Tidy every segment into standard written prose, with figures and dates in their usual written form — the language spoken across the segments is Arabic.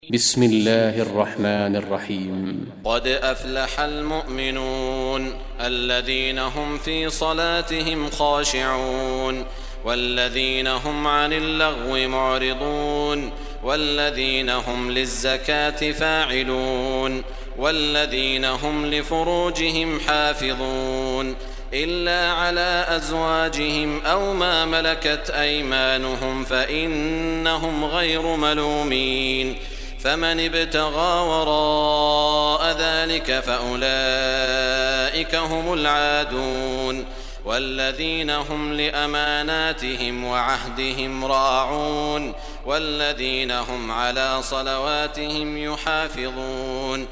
بسم الله الرحمن الرحيم. قد أفلح المؤمنون الذين هم في صلاتهم خاشعون والذين هم عن اللغو معرضون والذين هم للزكاة فاعلون والذين هم لفروجهم حافظون إلا على أزواجهم أو ما ملكت أيمانهم فإنهم غير ملومين فمن ابتغى وراء ذلك فأولئك هم العادون والذين هم لأماناتهم وعهدهم راعون والذين هم على صلواتهم يحافظون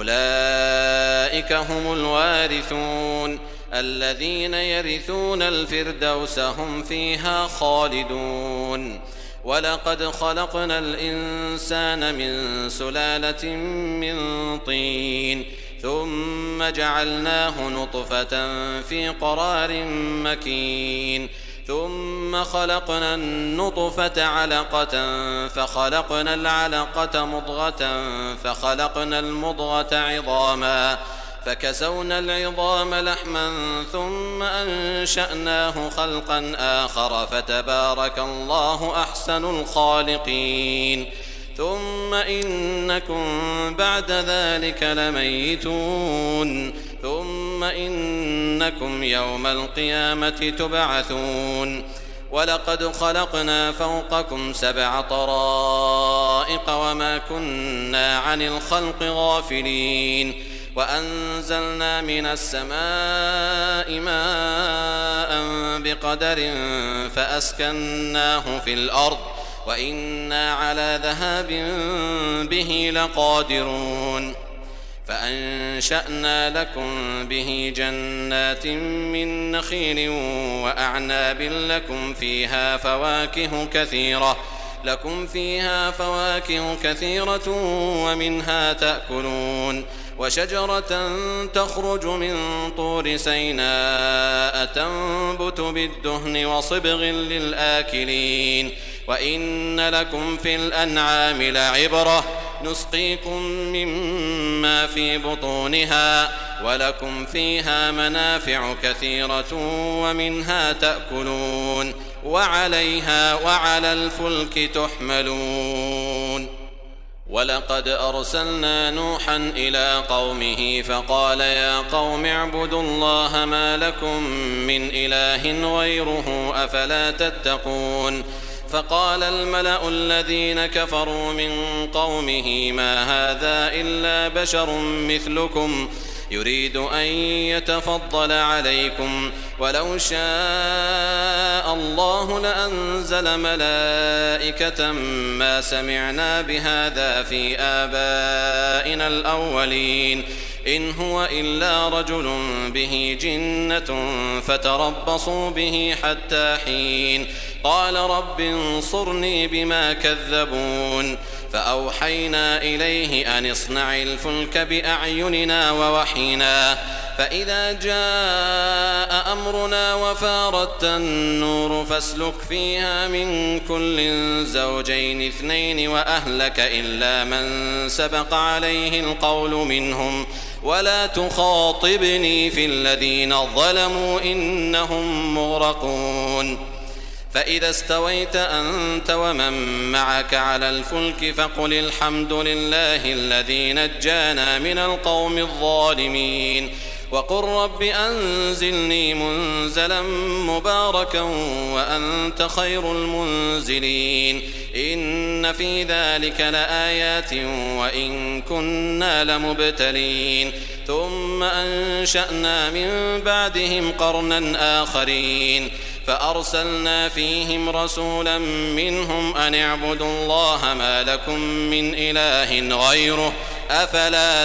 أولئك هم الوارثون الذين يرثون الفردوس هم فيها خالدون. ولقد خلقنا الإنسان من سلالة من طين ثم جعلناه نطفة في قرار مكين ثم خلقنا النطفة علقة فخلقنا العلقة مضغة فخلقنا المضغة عظاما فكسونا العظام لحما ثم أنشأناه خلقا آخر فتبارك الله أحسن الخالقين. ثم إنكم بعد ذلك لميتون ثم إنكم يوم القيامة تبعثون. ولقد خلقنا فوقكم 7 طرائق وما كنا عن الخلق غافلين وأنزلنا من السماء ماء بقدر فأسكناه في الأرض وإنا على ذهاب به لقادرون. فأنشأنا لكم به جنات من نخيل وأعناب لكم فيها فواكه كثيرة ومنها تأكلون وشجرة تخرج من طور سيناء تنبت بالدهن وصبغ للآكلين. وإن لكم في الأنعام لعبرة نسقيكم مما في بطونها ولكم فيها منافع كثيرة ومنها تأكلون وعليها وعلى الفلك تحملون. ولقد أرسلنا نوحا إلى قومه فقال يا قوم اعبدوا الله ما لكم من إله غيره أفلا تتقون. فقال الملأ الذين كفروا من قومه ما هذا إلا بشر مثلكم يريد أن يتفضل عليكم ولو شاء الله لأنزل ملائكة ما سمعنا بهذا في آبائنا الأولين إن هو إلا رجل به جنة فتربصوا به حتى حين. قال رب انصرني بما كذبون. فأوحينا إليه أن اصنع الفلك بأعيننا ووحينا فإذا جاء أمرنا وفارت النور فاسلك فيها من كل زوجين 2 وأهلك إلا من سبق عليه القول منهم ولا تخاطبني في الذين ظلموا إنهم مغرقون. فإذا استويت أنت ومن معك على الفلك فقل الحمد لله الذي نجانا من القوم الظالمين وقل رب أنزلني منزلا مباركا وأنت خير المنزلين. إن في ذلك لآيات وإن كنا لمبتلين. ثم أنشأنا من بعدهم قرنا آخرين فأرسلنا فيهم رسولا منهم أن اعبدوا الله ما لكم من إله غيره أفلا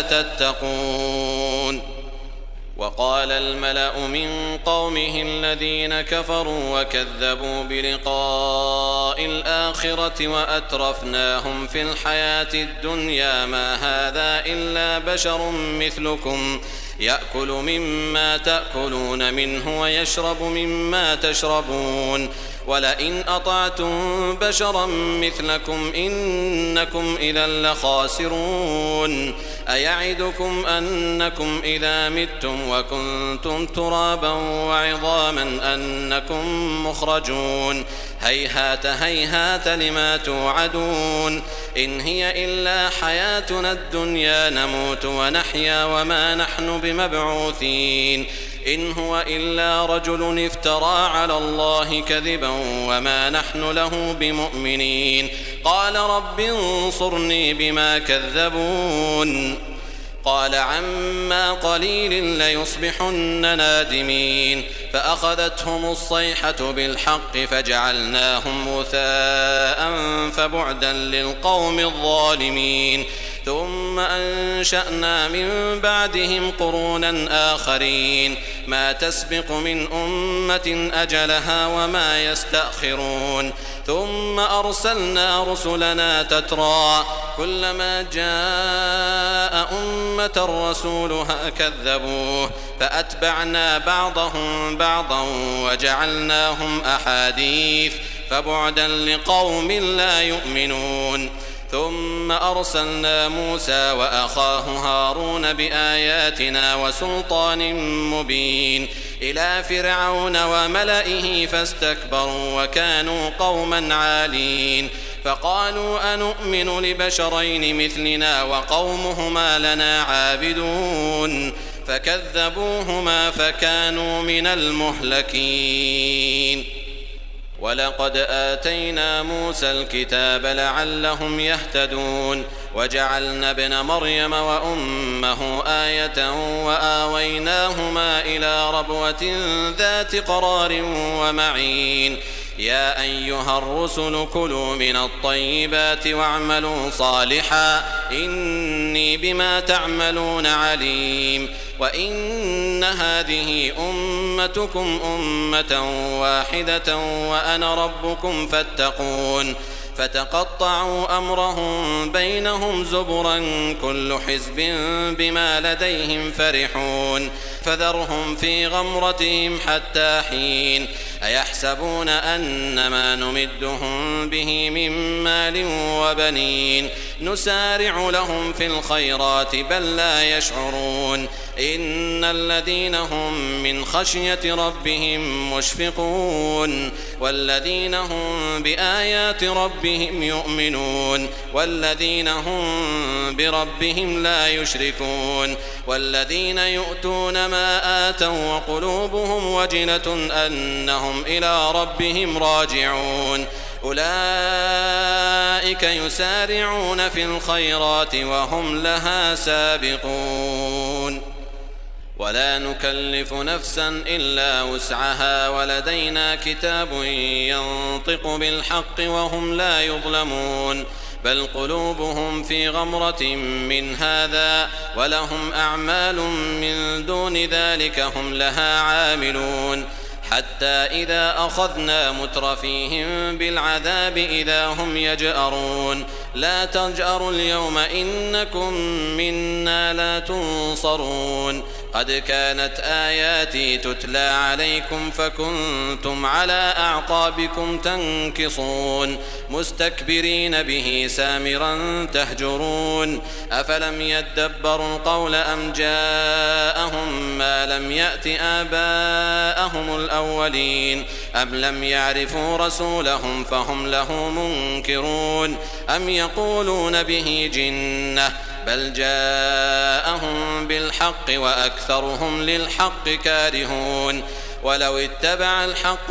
تتقون. وقال الملأ من قومه الذين كفروا وكذبوا بلقاء الآخرة وأترفناهم في الحياة الدنيا ما هذا إلا بشر مثلكم يأكل مما تأكلون منه ويشرب مما تشربون ولئن أطعتم بشرا مثلكم إنكم إذا لخاسرون أيعدكم أنكم إذا متم وكنتم ترابا وعظاما أنكم مخرجون هيهات هيهات لما توعدون إن هي إلا حياتنا الدنيا نموت ونحيا وما نحن بمبعوثين إن هو إلا رجل افترى على الله كذبا وما نحن له بمؤمنين قال رب انصرني بما كذبون قال عما قليل ليصبحن نادمين فأخذتهم الصيحة بالحق فجعلناهم غثاء فبعدا للقوم الظالمين ثم أنشأنا من بعدهم قرونا آخرين ما تسبق من أمة أجلها وما يستأخرون ثم أرسلنا رسلنا تترى كلما جاء أمة رسولها كذبوه فأتبعنا بعضهم بعضا وجعلناهم أحاديث فبعدا لقوم لا يؤمنون ثم أرسلنا موسى وأخاه هارون بآياتنا وسلطان مبين إلى فرعون وملئه فاستكبروا وكانوا قوما عالين فقالوا أنؤمن لبشرين مثلنا وقومهما لنا عابدون فكذبوهما فكانوا من المهلكين ولقد آتينا موسى الكتاب لعلهم يهتدون وجعلنا ابن مريم وأمه آية وآويناهما إلى ربوة ذات قرار ومعين يا أيها الرسل كلوا من الطيبات واعملوا صالحا إني بما تعملون عليم وإن هذه أمتكم أمة واحدة وأنا ربكم فاتقون فتقطعوا أمرهم بينهم زبرا كل حزب بما لديهم فرحون فذرهم في غمرتهم حتى حين أيحسبون أن ما نمدهم به من مال وبنين نسارع لهم في الخيرات بل لا يشعرون إن الذين هم من خشية ربهم مشفقون والذين هم بآيات ربهم يؤمنون والذين هم بربهم لا يشركون والذين يؤتون ما آتوا وقلوبهم وجلة أنهم إلى ربهم راجعون أولئك يسارعون في الخيرات وهم لها سابقون ولا نكلف نفسا إلا وسعها ولدينا كتاب ينطق بالحق وهم لا يظلمون بل قلوبهم في غمرة من هذا ولهم أعمال من دون ذلك هم لها عاملون حتى إذا أخذنا مترفيهم بالعذاب إذا هم يجأرون لا تجأروا اليوم إنكم منا لا تنصرون قد كانت آياتي تتلى عليكم فكنتم على أعقابكم تنكصون مستكبرين به سامرا تهجرون أفلم يدبروا القول أم جاءهم ما لم يأت آباءهم الأولين أم لم يعرفوا رسولهم فهم له منكرون أم يقولون به جنة بل جاءهم بالحق وأكثرهم للحق كارهون ولو اتبع الحق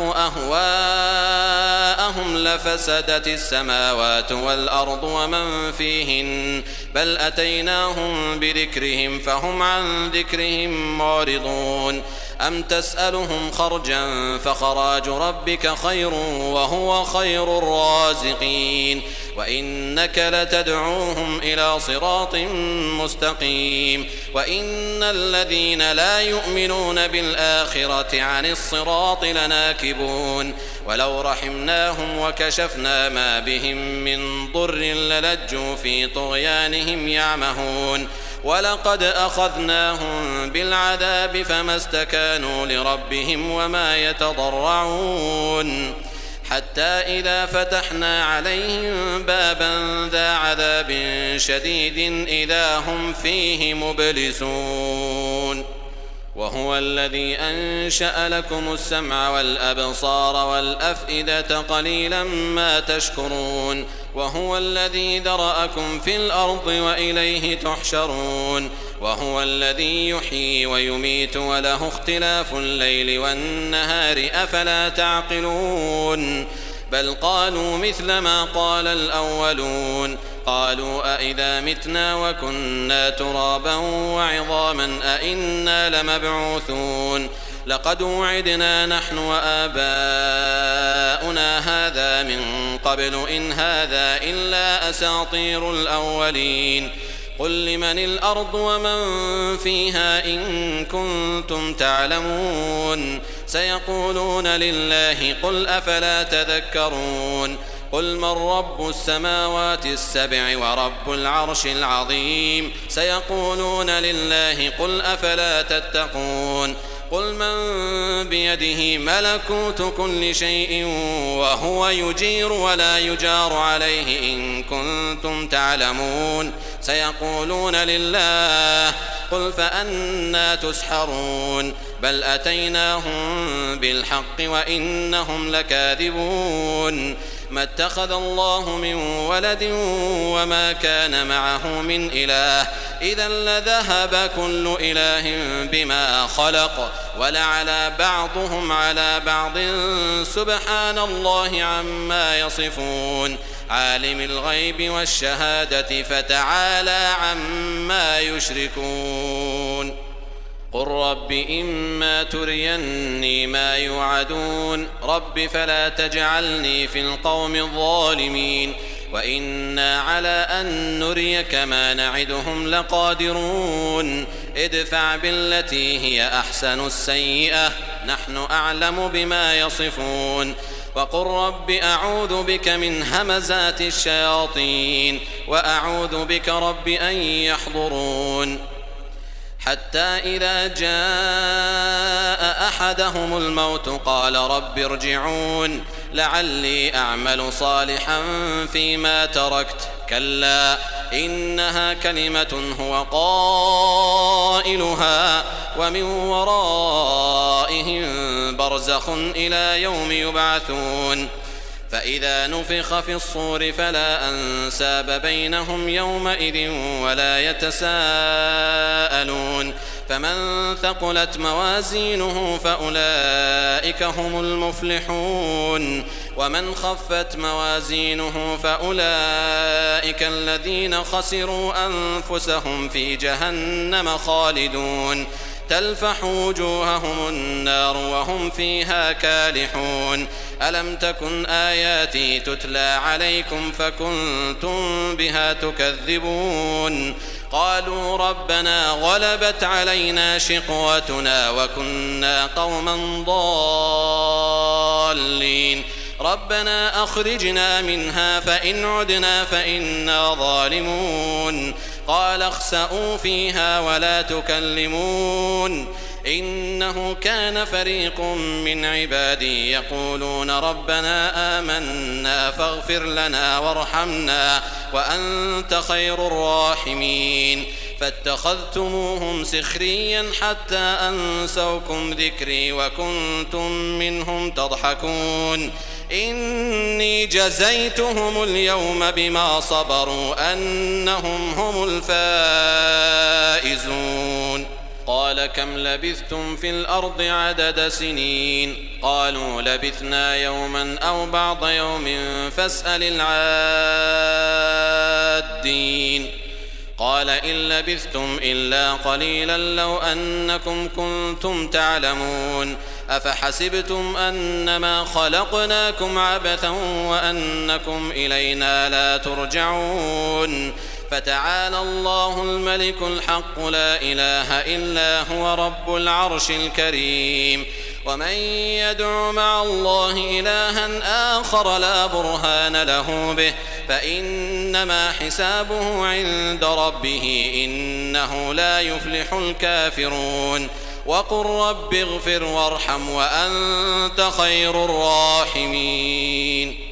أهواءهم لفسدت السماوات والأرض ومن فيهن بل أتيناهم بذكرهم فهم عن ذكرهم معرضون أم تسألهم خرجا فخراج ربك خير وهو خير الرازقين وإنك لتدعوهم إلى صراط مستقيم وإن الذين لا يؤمنون بالآخرة عن الصراط لناكبون ولو رحمناهم وكشفنا ما بهم من ضر للجوا في طغيانهم يعمهون ولقد أخذناهم بالعذاب فما استكانوا لربهم وما يتضرعون حتى إذا فتحنا عليهم بابا ذا عذاب شديد إذا هم فيه مبلسون وهو الذي أنشأ لكم السمع والأبصار والأفئدة قليلا ما تشكرون وهو الذي ذرأكم في الأرض وإليه تحشرون وهو الذي يحيي ويميت وله اختلاف الليل والنهار أفلا تعقلون بل قالوا مثل ما قال الأولون قالوا أئذا متنا وكنا ترابا وعظاما أئنا لمبعوثون لقد وعدنا نحن وآباؤنا هذا من قبل إن هذا إلا أساطير الأولين قل لمن الأرض ومن فيها إن كنتم تعلمون سيقولون لله قل أفلا تذكرون قل من رب السماوات السبع ورب العرش العظيم سيقولون لله قل أفلا تتقون قل من بيده ملكوت كل شيء وهو يجير ولا يجار عليه إن كنتم تعلمون سيقولون لله قل فأنى تسحرون بل أتيناهم بالحق وإنهم لكاذبون ما اتخذ الله من ولد وما كان معه من إله إذا لذهب كل إله بما خلق ولعلى بعضهم على بعض سبحان الله عما يصفون عالم الغيب والشهادة فتعالى عما يشركون قل رب إما تريني ما يوعدون رب فلا تجعلني في القوم الظالمين وإنا على أن نريك ما نعدهم لقادرون ادفع بالتي هي أحسن السيئة نحن أعلم بما يصفون وقل رب أعوذ بك من همزات الشياطين وأعوذ بك رب أن يحضرون حتى إذا جاء أحدهم الموت قال رب ارجعون لعلي أعمل صالحا فيما تركت كلا إنها كلمة هو قائلها ومن ورائهم برزخ إلى يوم يبعثون فإذا نفخ في الصور فلا أنساب بينهم يومئذ ولا يتساءلون فمن ثقلت موازينه فأولئك هم المفلحون ومن خفت موازينه فأولئك الذين خسروا أنفسهم في جهنم خالدون تلفح وجوههم النار وهم فيها كالحون ألم تكن آياتي تتلى عليكم فكنتم بها تكذبون قالوا ربنا غلبت علينا شقوتنا وكنا قوما ضالين ربنا أخرجنا منها فإن عدنا فإنا ظالمون قال اخسئوا فيها ولا تكلمون إنه كان فريق من عبادي يقولون ربنا آمنا فاغفر لنا وارحمنا وأنت خير الراحمين فاتخذتموهم سخريا حتى أنسوكم ذكري وكنتم منهم تضحكون إني جزيتهم اليوم بما صبروا أنهم هم الفائزون قال كم لبثتم في الأرض عدد سنين قالوا لبثنا يوما أو بعض يوم فاسأل العادين قال إن لبثتم إلا قليلا لو أنكم كنتم تعلمون أفحسبتم أنما خلقناكم عبثا وأنكم إلينا لا ترجعون فتعالى الله الملك الحق لا إله إلا هو رب العرش الكريم ومن يدع مع الله إلها آخر لا برهان له به فإنما حسابه عند ربه إنه لا يفلح الكافرون وقل رب اغفر وارحم وأنت خير الراحمين.